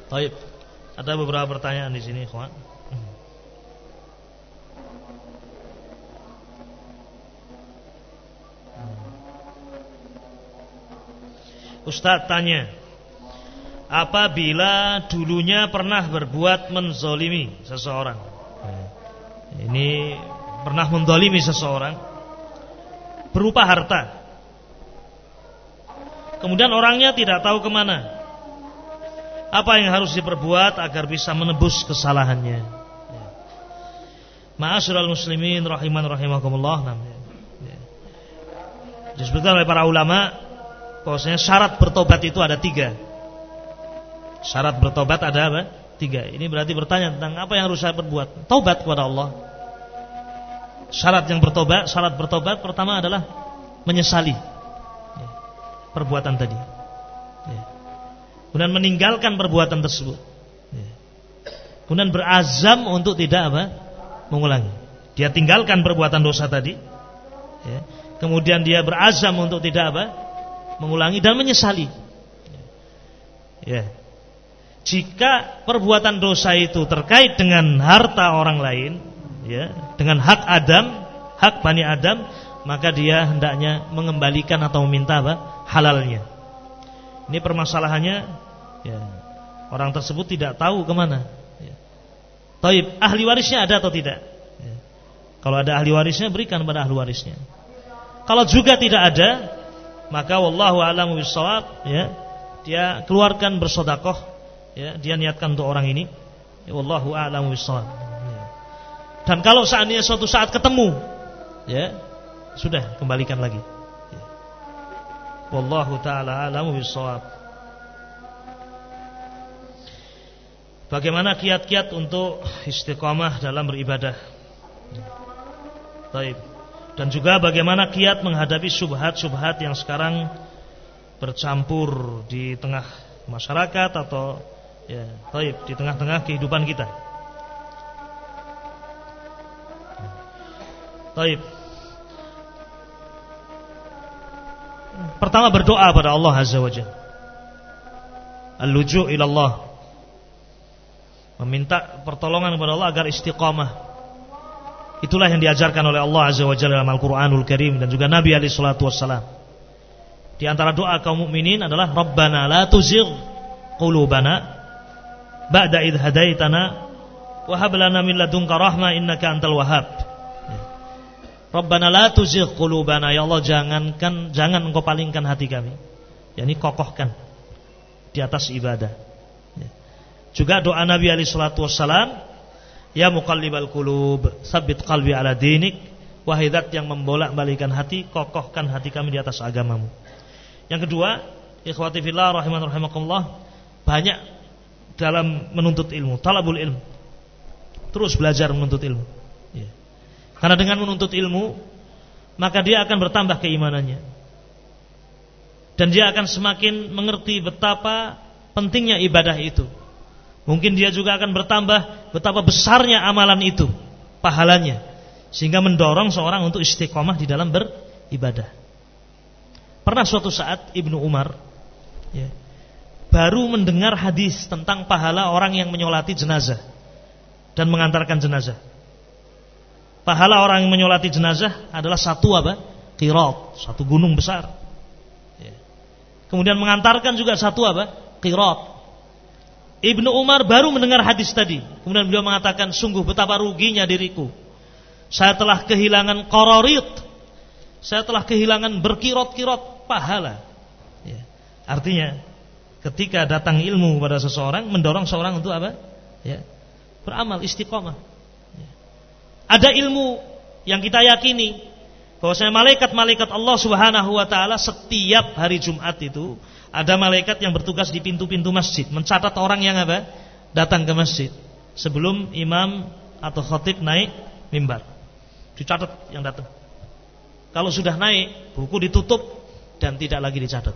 Baik. Ada beberapa pertanyaan di sini, ikhwan. Ustaz tanya, apabila dulunya pernah berbuat menzolimi seseorang, ini pernah menzolimi seseorang berupa harta, kemudian orangnya tidak tahu kemana, apa yang harus diperbuat agar bisa menebus kesalahannya? Ma'asyiral muslimin rahiman rahimakumullah. Disebutkan oleh para ulama bahwasanya syarat bertobat itu ada 3. Syarat bertobat ada apa? 3. Ini berarti bertanya tentang apa yang harus saya perbuat. Taubat kepada Allah. Syarat bertobat pertama adalah menyesali perbuatan tadi. Kemudian meninggalkan perbuatan tersebut. Kemudian berazam untuk tidak mengulangi. Dia tinggalkan perbuatan dosa tadi. Kemudian dia berazam untuk tidak mengulangi dan menyesali. Jika perbuatan dosa itu terkait dengan harta orang lain, dengan hak Adam, hak Bani Adam, maka dia hendaknya mengembalikan atau meminta halalnya. Ini permasalahannya, orang tersebut tidak tahu kemana. Taib, ahli warisnya ada atau tidak? Kalau ada ahli warisnya, berikan pada ahli warisnya. Kalau juga tidak ada, maka wallahu a'lamu bissawab, dia keluarkan bersedekah, dia niatkan untuk orang ini, wallahu a'lamu bissawab. Dan kalau seandainya suatu saat ketemu, sudah kembalikan lagi. Wallahu ta'ala a'lamu bissawab. Bagaimana kiat-kiat untuk istiqamah dalam beribadah? Baik. Dan juga bagaimana kiat menghadapi syubhat-syubhat yang sekarang bercampur di tengah masyarakat atau di tengah-tengah kehidupan kita. Baik. Pertama, berdoa pada Allah Azza wa Jalla. Al-luju' ila Allah. Meminta pertolongan kepada Allah agar istiqamah. Itulah yang diajarkan oleh Allah Azza wa Jalla dalam Al-Qur'anul Karim dan juga Nabi alaihi salatu wassalam. Di antara doa kaum mukminin adalah Rabbana la tuzigh qulubana ba'da idh hadaitana wa hab lana min ladunka rahmah innaka antal wahhab. Rabbana la tuzigh qulubana, ya Allah jangan engkau palingkan hati kami. yakni kokohkan di atas ibadah. Juga doa Nabi alaihi salatu wassalam, ya muqallibal qulub, tsabbit qalbi ala dinik, wahai zat yang membolak-balikan hati, kokohkan hati kami di atas agamamu. Yang kedua, ikhwati fillah rahimakumullah, banyak dalam menuntut ilmu, talabul ilmu. Terus belajar menuntut ilmu. Karena dengan menuntut ilmu, maka dia akan bertambah keimanannya. Dan dia akan semakin mengerti betapa pentingnya ibadah itu. Mungkin dia juga akan bertambah betapa besarnya amalan itu, pahalanya, sehingga mendorong seorang untuk istiqomah di dalam beribadah. Pernah suatu saat Ibnu Umar baru mendengar hadis tentang pahala orang yang menyolati jenazah dan mengantarkan jenazah. Pahala orang yang menyolati jenazah adalah satu qirat, satu gunung besar. Kemudian mengantarkan juga satu qirat. Ibnu Umar baru mendengar hadis tadi. Kemudian beliau mengatakan, sungguh betapa ruginya diriku. Saya telah kehilangan qararit. Saya telah kehilangan berkirot-kirot pahala. Artinya, ketika datang ilmu pada seseorang, mendorong seorang untuk beramal, istiqomah. Ada ilmu yang kita yakini bahwasanya malaikat-malaikat Allah Subhanahu wa taala setiap hari Jumat itu ada malaikat yang bertugas di pintu-pintu masjid mencatat orang yang datang ke masjid sebelum imam atau khatib naik mimbar. Dicatat yang datang. Kalau sudah naik, buku ditutup dan tidak lagi dicatat.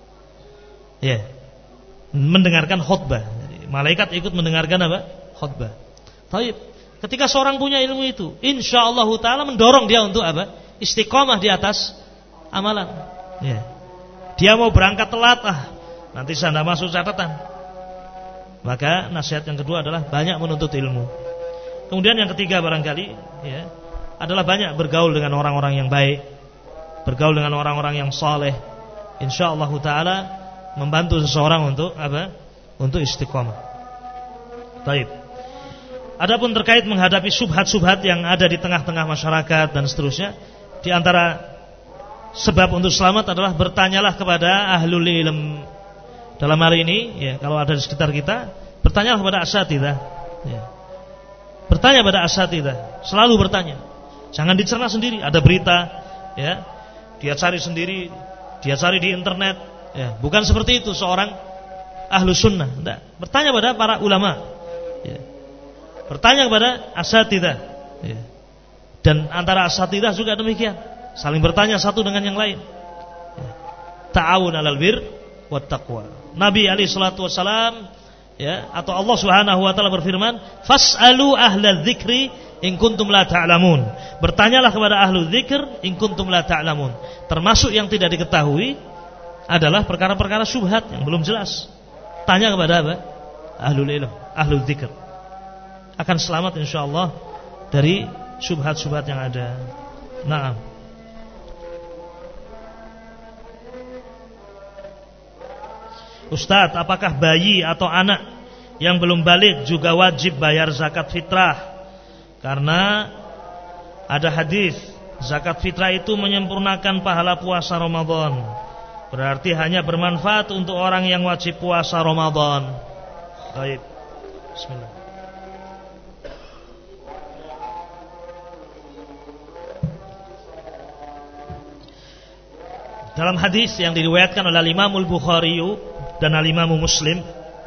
Mendengarkan khutbah. Malaikat ikut mendengarkan khutbah. Baik. Ketika seorang punya ilmu itu, insyaallah taala mendorong dia untuk istiqomah di atas amalan. Dia mau berangkat telat, nanti saya tidak masuk catatan. Maka nasihat yang kedua adalah banyak menuntut ilmu. Kemudian yang ketiga barangkali ya, adalah banyak bergaul dengan orang-orang yang baik, bergaul dengan orang-orang yang saleh. Insyaallah taala membantu seseorang untuk apa? Untuk istiqomah. Baik. Adapun terkait menghadapi subhat-subhat yang ada di tengah-tengah masyarakat dan seterusnya, di antara sebab untuk selamat adalah bertanyalah kepada ahlul ilm. Dalam hari ini, ya, kalau ada di sekitar kita, bertanyalah kepada asatidzah. Ya. Bertanya pada asatidzah, selalu bertanya. Jangan dicerna sendiri. Ada berita, ya, dia cari sendiri, dia cari di internet. Ya. Bukan seperti itu seorang ahlu sunnah. Tidak. Bertanya pada para ulama. Ya. Bertanya kepada asatidzah. Ya. Dan antara asatidzah juga demikian. Saling bertanya satu dengan yang lain. Ya. Ta'awun 'alal bir wat taqwa. Nabi alaihi salatu wasalam, ya, atau Allah Subhanahu wa taala berfirman, "Fas'alu ahlal dzikri in kuntum la ta'lamun." Bertanyalah kepada ahlu dzikir in kuntum la ta'lamun. Termasuk yang tidak diketahui adalah perkara-perkara syubhat yang belum jelas. Tanya kepada apa? Ahlul ilm, ahlul dzikir. Akan selamat insyaallah dari syubhat-syubhat yang ada. Naam. Ustaz, apakah bayi atau anak yang belum balik juga wajib bayar zakat fitrah? Karena ada hadis zakat fitrah itu menyempurnakan pahala puasa Ramadan. Berarti hanya bermanfaat untuk orang yang wajib puasa Ramadan. Baik. Bismillah. Dalam hadis yang diriwayatkan oleh Imam Al-Bukhari dan Al-Imam Muslim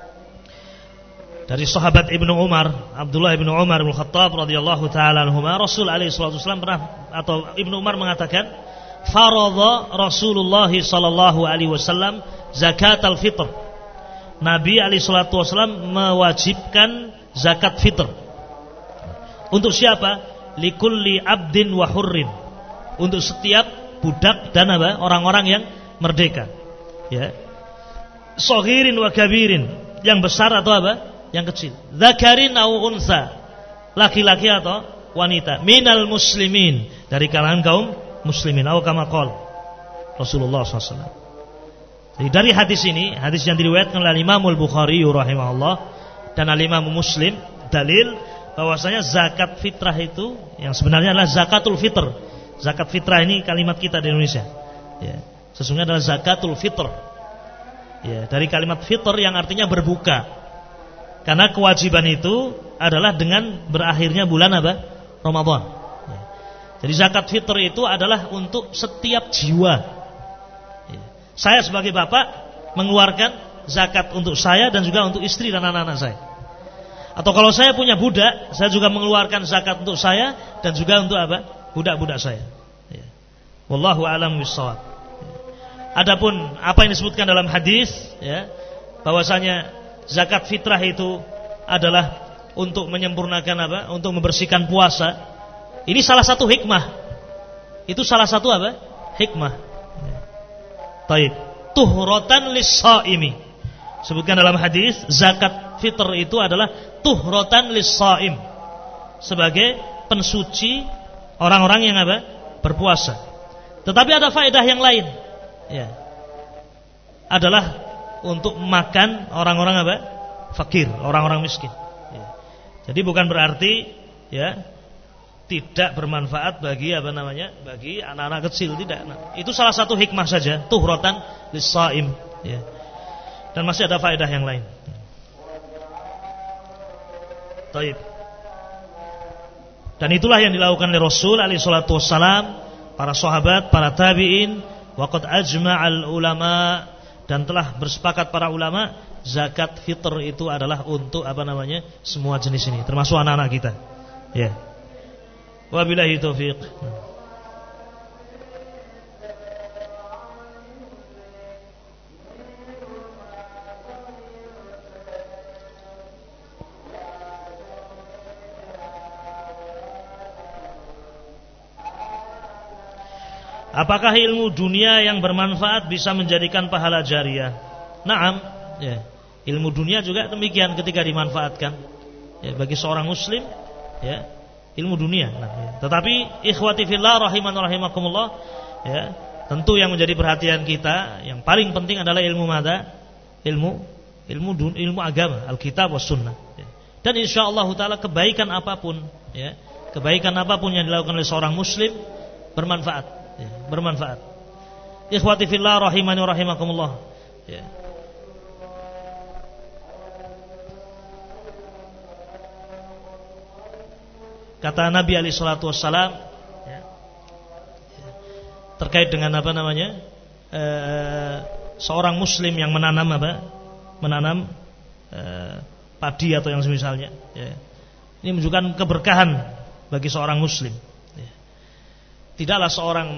dari sahabat Ibnu Umar, Abdullah Ibnu Umar bin Khattab radhiyallahu taala anhuma, Rasul alaihi salatu wasallam pernah, atau Ibnu Umar mengatakan, faradha Rasulullah sallallahu alaihi wasallam zakatul fitr. Nabi alaihi salatu wasallam mewajibkan zakat fitr. Untuk siapa? Likulli abdin wa hurrin. Untuk setiap budak dan apa? Orang-orang yang merdeka. Ya. Saghirin wa kabirin, yang besar atau apa? Yang kecil. Dzakarin au unsa, laki-laki atau wanita. Minal muslimin, dari kalangan kaum muslimin. Atau kama qala Rasulullah SAW. Jadi dari hadis ini, hadis yang diriwayatkan oleh Imam Al-Bukhari rahimahullah dan Imam Muslim, dalil bahwasanya zakat fitrah itu yang sebenarnya adalah zakatul fitr. Zakat fitrah ini kalimat kita di Indonesia. Ya. Sesungguhnya adalah zakatul fitr. Ya, dari kalimat fitr yang artinya berbuka. Karena kewajiban itu adalah dengan berakhirnya bulan apa? Ramadan. Ya. Jadi zakat fitr itu adalah untuk setiap jiwa. Ya. Saya sebagai bapak mengeluarkan zakat untuk saya dan juga untuk istri dan anak-anak saya. Atau kalau saya punya budak, saya juga mengeluarkan zakat untuk saya dan juga untuk apa? Budak-budak saya. Ya. Wallahu a'lam bishawab. Adapun apa yang disebutkan dalam hadis, ya, bahwasanya zakat fitrah itu adalah untuk menyempurnakan apa? Untuk membersihkan puasa. Ini salah satu hikmah. Itu salah satu apa? Hikmah. Taib. Tuhratan lis-shaimi. Sebutkan dalam hadis, zakat fitr itu adalah tuhratan lis-shaim. Sebagai pensuci orang-orang yang apa? Berpuasa. Tetapi ada faedah yang lain. Ya. Adalah untuk makan orang-orang apa? Fakir, orang-orang miskin. Ya. Jadi bukan berarti ya tidak bermanfaat bagi apa namanya? Bagi anak-anak kecil, tidak. Nah, itu salah satu hikmah saja, tuhratan lis-shaim, ya. Dan masih ada faedah yang lain. Taib. Dan itulah yang dilakukan oleh Rasul alaihi salatu wassalam, para sahabat, para tabi'in. Waqad ajma'al ulama, dan telah bersepakat para ulama, zakat fitr itu adalah untuk apa namanya? Semua jenis ini, termasuk anak-anak kita. Ya. Wabillahi taufiq. Apakah ilmu dunia yang bermanfaat bisa menjadikan pahala jariyah? Naam, ya. Ilmu dunia juga demikian ketika dimanfaatkan ya, bagi seorang muslim ya, ilmu dunia. Tetapi ikhwati fillah rahiman rahimakumullah ya, tentu yang menjadi perhatian kita yang paling penting adalah ilmu mada? Ilmu agama, Alkitab was sunnah ya. Dan insyaallah taala kebaikan apapun ya, kebaikan apapun yang dilakukan oleh seorang muslim bermanfaat ya, bermanfaat. Ikhwati fillah rahimani rahimakumullah ya. Kata Nabi alaihi salatu wassalam ya, terkait dengan apa namanya seorang muslim yang menanam padi atau yang semisalnya ya. Ini menunjukkan keberkahan bagi seorang muslim ya. Tidaklah seorang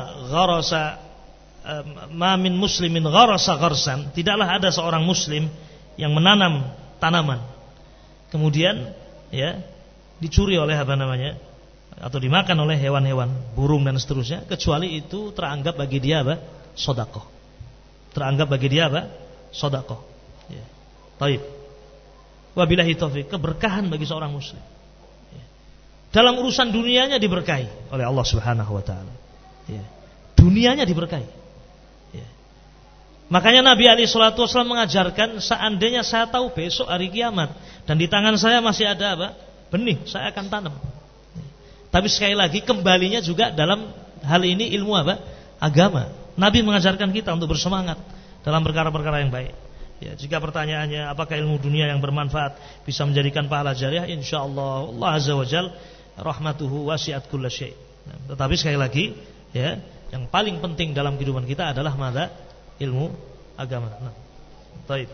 ma min muslimin gharasa gharsan, tidaklah ada seorang muslim yang menanam tanaman kemudian ya dicuri oleh apa namanya atau dimakan oleh hewan-hewan, burung dan seterusnya, kecuali itu teranggap bagi dia apa? Sedekah. Teranggap bagi dia apa? Sedekah. Ya. Baik. Wabillahi taufik, keberkahan bagi seorang muslim. Ya. Dalam urusan dunianya diberkahi oleh Allah Subhanahu wa taala. Ya. Dunianya diberkahi. Ya. Makanya Nabi alaihi salatu wasallam mengajarkan, seandainya saya tahu besok hari kiamat dan di tangan saya masih ada apa? Benih, saya akan tanam. Tapi sekali lagi kembalinya juga dalam hal ini ilmu apa? Agama. Nabi mengajarkan kita untuk bersemangat dalam perkara-perkara yang baik. Ya, jika pertanyaannya apakah ilmu dunia yang bermanfaat bisa menjadikan pahala jariah, insyaallah Allah azza wajal rahmatuhu wasi'at kulla syai'. Tetapi sekali lagi ya, yang paling penting dalam kehidupan kita adalah mada? Ilmu agama. Nah, baik.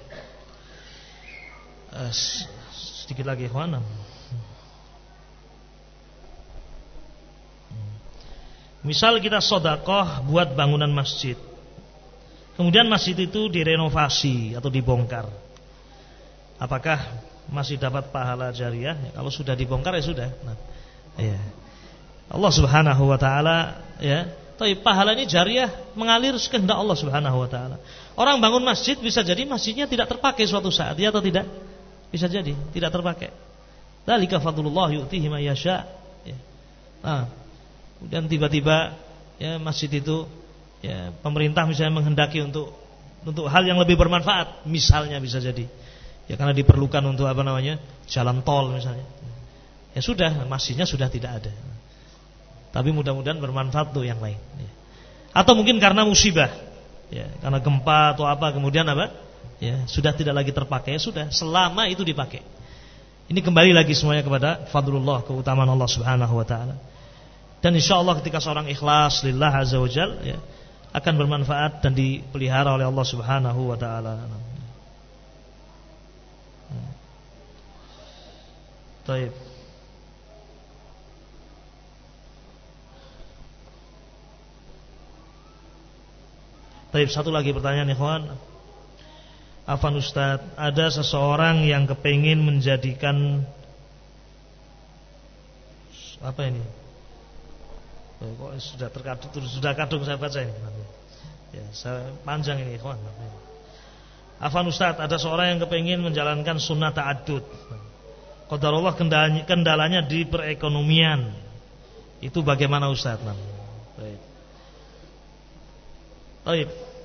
Sedikit lagi ikhwan. Misal kita sedekah buat bangunan masjid, kemudian masjid itu direnovasi atau dibongkar, apakah masih dapat pahala jariah? Ya, kalau sudah dibongkar ya sudah. Nah, ya. Allah Subhanahu wa taala ya, tapi pahala ini jariah mengalir sekehendak Allah Subhanahu wa taala. Orang bangun masjid bisa jadi masjidnya tidak terpakai suatu saat, ya atau tidak? Bisa jadi tidak terpakai. Dzalika fadlullah yu'tihi may yasha. Ya. Nah, dan tiba-tiba ya masjid itu ya pemerintah misalnya menghendaki untuk hal yang lebih bermanfaat, misalnya bisa jadi ya karena diperlukan untuk apa namanya jalan tol misalnya, ya sudah masjidnya sudah tidak ada, tapi mudah-mudahan bermanfaat untuk yang lain ya. Atau mungkin karena musibah ya, karena gempa atau apa, kemudian apa ya sudah tidak lagi terpakai, ya sudah selama itu dipakai. Ini kembali lagi semuanya kepada fadlullah, keutamaan Allah Subhanahu wa taala. Dan insyaallah ketika seorang ikhlas lillah azza wajal ya, akan bermanfaat dan dipelihara oleh Allah Subhanahu wa taala. Baik. Baik, satu lagi pertanyaan ikhwan. Afan Ustaz, ada seseorang yang kepingin menjadikan apa ini? Kok sudah kadung saya baca ini. Ya, saya panjang ini, kawan. Afan Ustaz, ada seorang yang kepingin menjalankan sunnah ta'addud. Qadarullah kendalanya di perekonomian. Itu bagaimana Ustaz? Baik. Baik.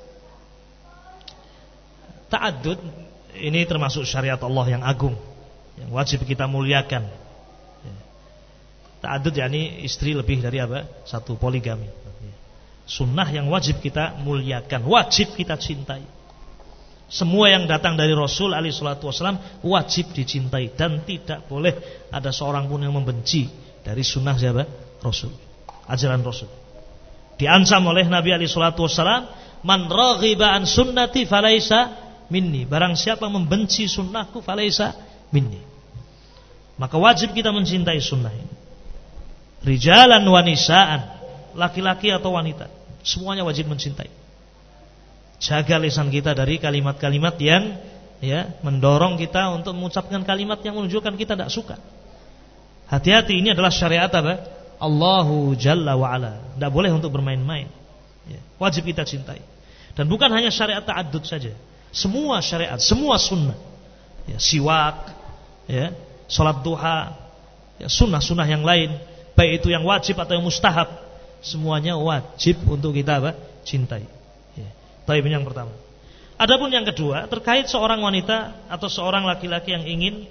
Ta'addud ini termasuk syariat Allah yang agung, yang wajib kita muliakan. Ta'addud yakni istri lebih dari apa? Satu, poligami. Sunnah yang wajib kita muliakan, wajib kita cintai. Semua yang datang dari Rasul alaihi salatu wasallam wajib dicintai dan tidak boleh ada seorang pun yang membenci dari sunnah siapa? Rasul. Ajaran Rasul. Diancam oleh Nabi alaihi salatu wasallam, "Man raghiba an sunnati falaisa minni." Barang siapa membenci sunnahku falaisa minni. Maka wajib kita mencintai sunnah ini. Rijalan wa nisaan, laki-laki atau wanita, semuanya wajib mencintai. Jaga lisan kita dari kalimat-kalimat yang ya mendorong kita untuk mengucapkan kalimat yang menunjukkan kita tidak suka. Hati-hati, ini adalah syariat apa? Allahu Jalla wa Ala. Tidak boleh untuk bermain-main ya, wajib kita cintai. Dan bukan hanya syariat ta'addud saja, Semua syariat, semua sunnah. Ya, siwak, ya, salat duha, ya, sunnah-sunnah yang lain, baik itu yang wajib atau yang mustahab, semuanya wajib untuk kita cintai. Ya. Baik, yang pertama. Adapun yang kedua, terkait seorang wanita atau seorang laki-laki yang ingin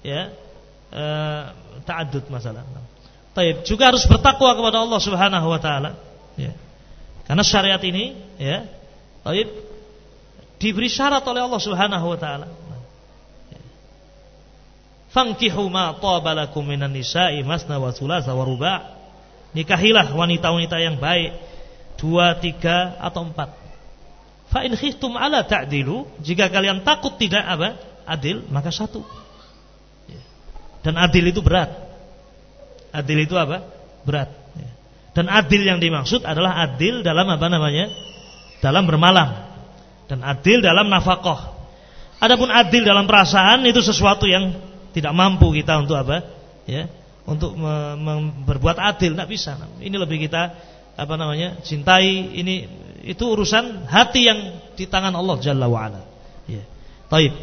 ta'addud masalah. Baik, juga harus bertakwa kepada Allah Subhanahu wa taala. Ya. Karena syariat ini, ya, baik, diberi syarat oleh Allah Subhanahu wa taala. Fankihu ma taba lakum minan nisa'i masna wa thulatha wa ruba'. Nikahilah wanita-wanita yang baik 2, 3 atau 4. Fa in khiftum ala ta'dilu, jika kalian takut tidak adil, maka 1. Dan adil itu berat. Adil itu berat. Dan adil yang dimaksud adalah adil dalam dalam bermalam, dan adil dalam nafkah. Adapun adil dalam perasaan itu sesuatu yang tidak mampu kita untuk untuk berbuat adil, tidak bisa. Ini lebih kita cintai. Itu urusan hati yang di tangan Allah Jalla wa Ala. Ya. Taib.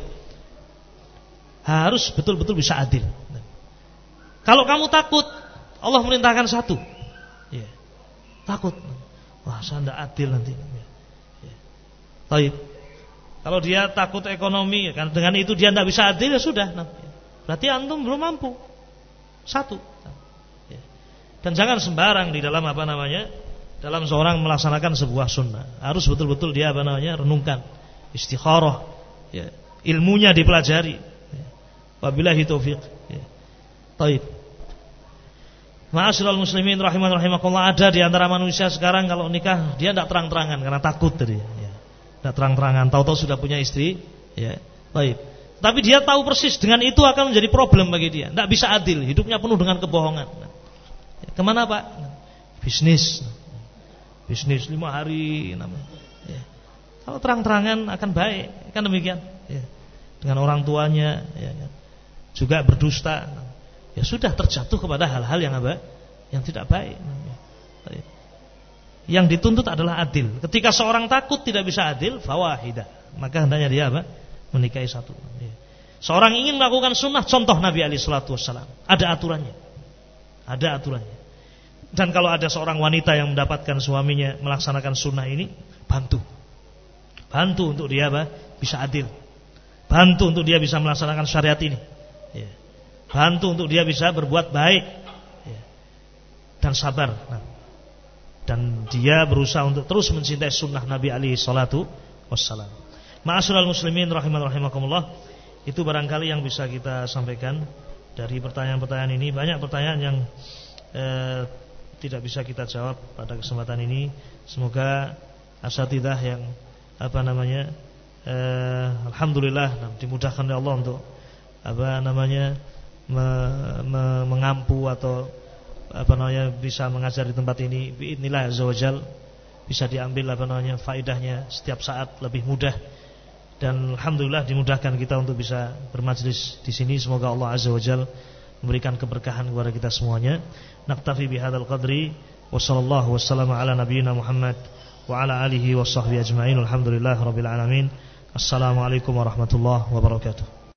Harus betul-betul bisa adil. Kalau kamu takut, Allah merintahkan 1. Ya. Takut. Wah, saya tidak adil nanti. Ya. Taib. Kalau dia takut ekonomi, kan dengan itu dia tidak bisa adil, ya sudah. Berarti antum belum mampu. 1. Ya. Dan jangan sembarang di dalam dalam seorang melaksanakan sebuah sunnah. Harus betul-betul dia renungkan, istikharah, ya. Ilmunya dipelajari. Ya. Wabillahi taufiq. Ya. Taib. Ma'asyiral muslimin rahimakumullah, ada di antara manusia sekarang kalau nikah dia tidak terang-terangan karena takut tadi. Ya. Tidak terang-terangan, tahu-tahu sudah punya istri. Ya. Taib. Tapi dia tahu persis dengan itu akan menjadi problem bagi dia. Tidak bisa adil, hidupnya penuh dengan kebohongan. Kemana Pak? Bisnis 5 hari. Ya. Kalau terang-terangan akan baik, kan demikian. Ya. Dengan orang tuanya, ya. Juga berdusta. Ya sudah, terjatuh kepada hal-hal yang tidak baik. Ya. Yang dituntut adalah adil. Ketika seorang takut tidak bisa adil, fawahidah, maka hendaknya dia menikahi 1. Ya. Seorang ingin melakukan sunnah, contoh Nabi SAW, ada aturannya. Ada aturannya. Dan kalau ada seorang wanita yang mendapatkan suaminya melaksanakan sunnah ini, bantu untuk dia bisa adil, bantu untuk dia bisa melaksanakan syariat ini, ya. Bantu untuk dia bisa berbuat baik, ya. Dan sabar. Dan dia berusaha untuk terus mencintai sunnah Nabi SAW. Ma'asyiral muslimin rahimakumullah. Itu barangkali yang bisa kita sampaikan dari pertanyaan-pertanyaan ini. Banyak pertanyaan yang tidak bisa kita jawab pada kesempatan ini. Semoga asatidzah yang alhamdulillah dimudahkan oleh Allah untuk mengampu atau bisa mengajar di tempat ini. Biidznillah azza wajal, bisa diambil faedahnya setiap saat lebih mudah. Dan alhamdulillah dimudahkan kita untuk bisa bermajlis di sini. Semoga Allah azza wajal memberikan keberkahan kepada kita semuanya. Naktafi bihadzal qadri wa sallallahu wassalamu ala nabiyyina Muhammad wa ala alihi wa sahbihi ajma'in. Alhamdulillah rabbil alamin. Assalamualaikum warahmatullahi wabarakatuh.